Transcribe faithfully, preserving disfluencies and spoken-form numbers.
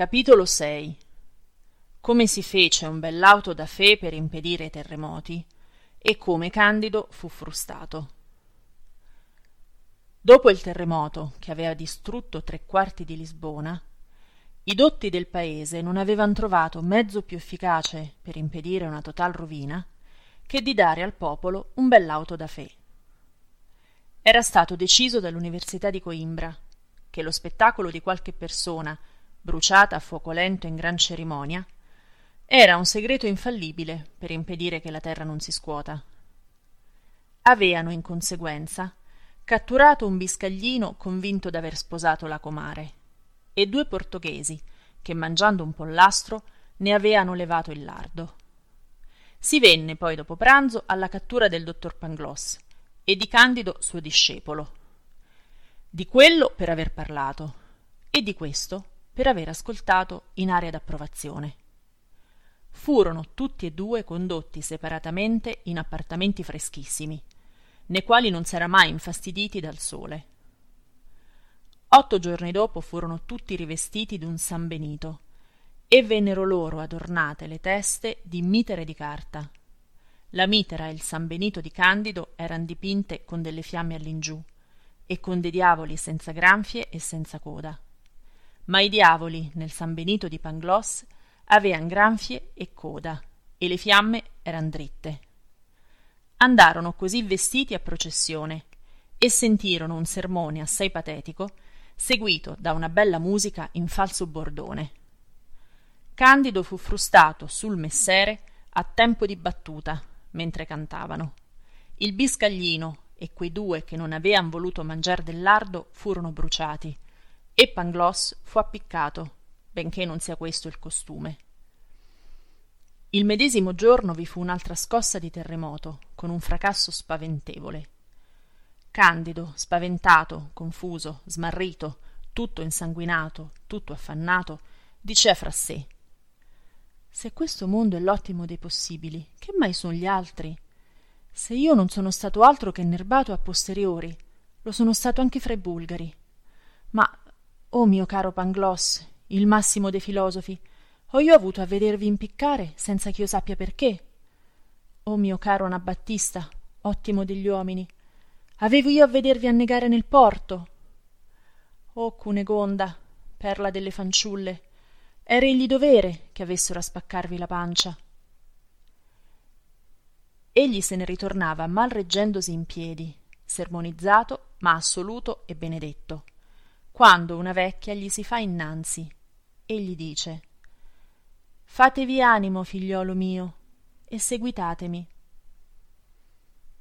Capitolo sei. Come si fece un bell'auto da fe per impedire i terremoti e come Candido fu frustato. Dopo il terremoto, che aveva distrutto tre quarti di Lisbona, i dotti del paese non avevan trovato mezzo più efficace per impedire una total rovina che di dare al popolo un bell'auto da fe. Era stato deciso dall'Università di Coimbra che lo spettacolo di qualche persona bruciata a fuoco lento in gran cerimonia era un segreto infallibile per impedire che la terra non si scuota. Aveano in conseguenza catturato un biscaglino convinto d'aver sposato la comare e due portoghesi che, mangiando un pollastro, ne aveano levato il lardo. Si venne poi dopo pranzo alla cattura del dottor Pangloss e di Candido suo discepolo, di quello per aver parlato e di questo per aver ascoltato in aria d'approvazione. Furono tutti e due condotti separatamente in appartamenti freschissimi, nei quali non s'era mai infastiditi dal sole. Otto giorni dopo furono tutti rivestiti d'un San Benito e vennero loro adornate le teste di mitere di carta. La mitera e il San Benito di Candido eran dipinte con delle fiamme all'ingiù e con dei diavoli senza granfie e senza coda, ma i diavoli nel San Benito di Pangloss avean granfie e coda e le fiamme eran dritte. Andarono così vestiti a processione e sentirono un sermone assai patetico seguito da una bella musica in falso bordone. Candido fu frustato sul messere a tempo di battuta mentre cantavano. Il biscaglino e quei due che non avean voluto mangiar del lardo furono bruciati e Pangloss fu appiccato, benché non sia questo il costume. Il medesimo giorno vi fu un'altra scossa di terremoto con un fracasso spaventevole. Candido, spaventato, confuso, smarrito, tutto insanguinato, tutto affannato, dicea fra sé: se questo mondo è l'ottimo dei possibili, che mai son gli altri? Se io non sono stato altro che nerbato a posteriori, lo sono stato anche fra i bulgari. Ma, oh mio caro Pangloss, il massimo dei filosofi, ho io avuto a vedervi impiccare senza ch'io sappia perché? Oh mio caro Anabattista, ottimo degli uomini, avevo io a vedervi annegare nel porto? Oh Cunegonda, perla delle fanciulle, era egli dovere che avessero a spaccarvi la pancia. Egli se ne ritornava mal reggendosi in piedi, sermonizzato ma assoluto e benedetto, quando una vecchia gli si fa innanzi e gli dice: fatevi animo, figliolo mio, e seguitatemi.